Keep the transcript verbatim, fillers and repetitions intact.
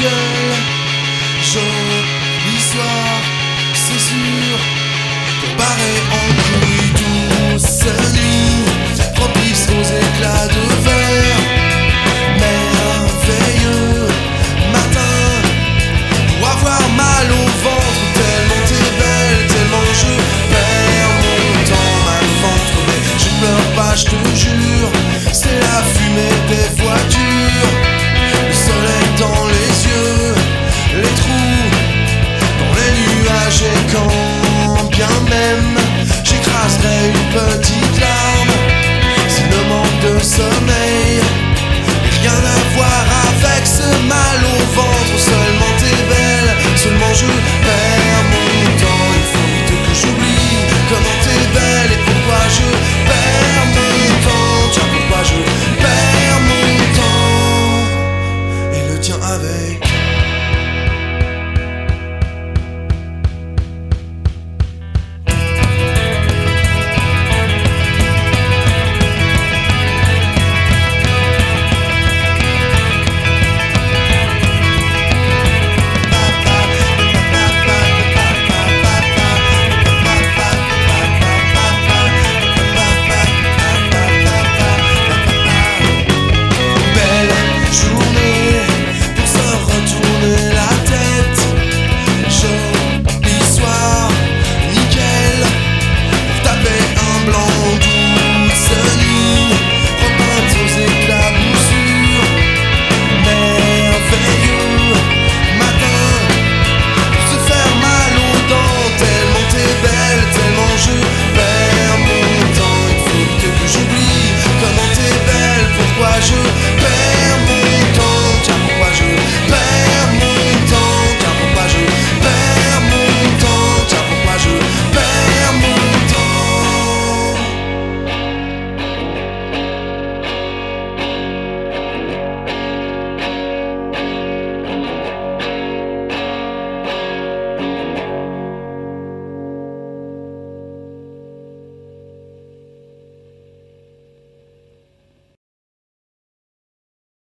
seul. Joli soir, c'est sûr, pour barrer en couille douce nuit, propice aux éclats de verre. Merveilleux matin, pour avoir mal au ventre, tellement t'es belle, tellement je perds mon temps. Mal ventre, mais je pleure pas, je te jure, c'est la fumée des voitures, le soleil dans les yeux, les trous dans les nuages. Et quand bien même j'écraserai une petite larme, si le manque de sommeil n'a rien à voir avec ce mal au ventre. Seulement t'es belle, seulement je perds mon temps. Il faut vite que j'oublie comment t'es belle et pourquoi je perds mon temps. Tiens, pourquoi je perds mon temps et le tien avec. Je